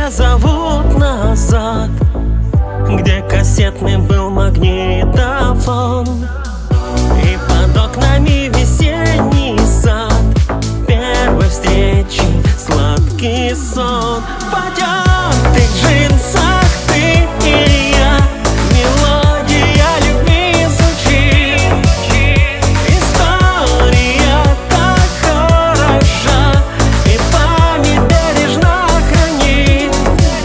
где зовут назад, где кассетный был магнитофон, и под окнами весенний сад, первой встречи сладкий сон. В потертых джинсах ты и я, мелодия любви звучит. История так хороша, и память бережно хранит.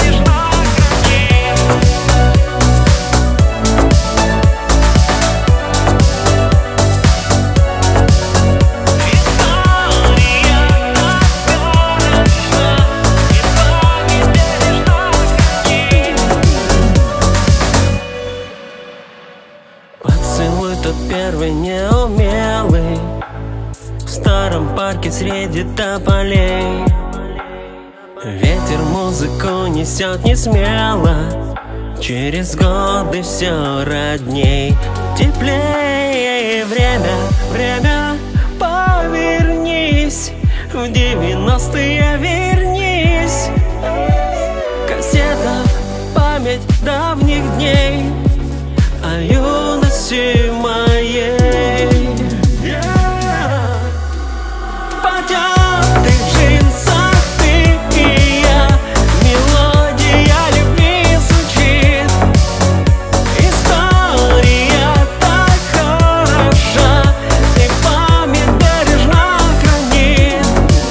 Поцелуй тот первый неумелый в старом парке среди тополей. Ветер музыку несет не смело, через годы все родней, теплее. Время, повернись, в 90-е вернись. Кассета, память давних дней о юности моей. В потертых джинсах ты и я, мелодия любви звучит. История так хороша, и память бережно хранит.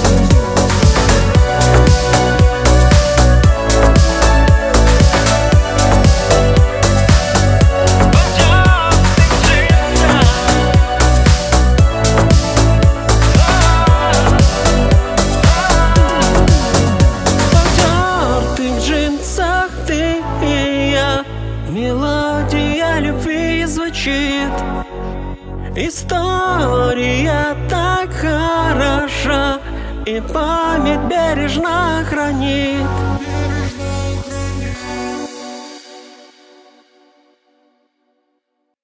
Ты и я, мелодия любви звучит. История так хороша, и память бережно хранит.